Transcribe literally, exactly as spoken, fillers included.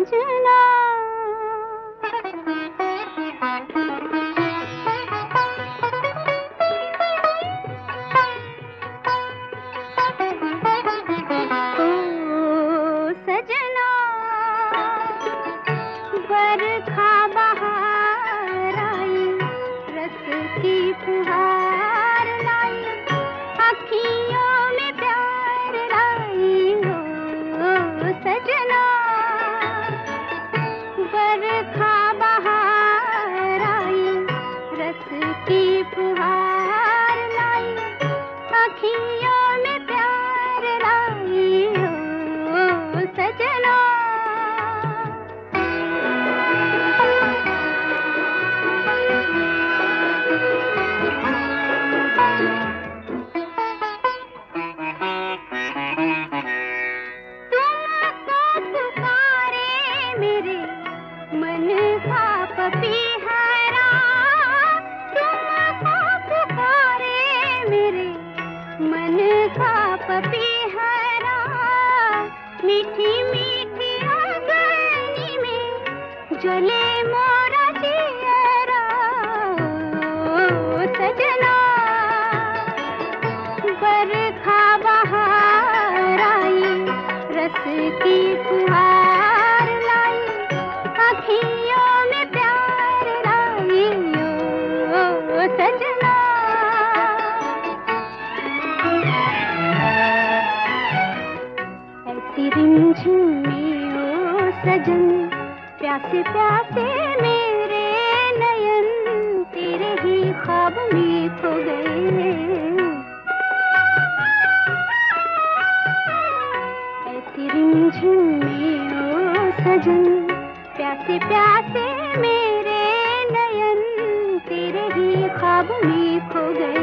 सजना। ओ सजना, बरखा बहार आई, रस की फुहार लाई, अखियों में प्यार लाई। हो सजना, बरखा बहार आई, रस की फुहार लाई, अखियों में प्यार लाई। हो सजना, मन का पपीहरा, तुमको पुकारे मेरे मन का पपीहरा, मीठी मीठी आंगनी में जले मोरा जियरा। ओ सजना, बरखा बहार आई, रस की फुहार लाई, अखियों में प्यार लाई। ओ सजना, ऐसी रिमझिम में ओ सजन, प्यासे प्यासे मेरे नयन, तेरे ही ख्वाब में खो गए। ऐसी रिमझिम में ओ सजन, प्यासे प्यासे मेरे नयन, तेरे ही ख्वाब में खो गए।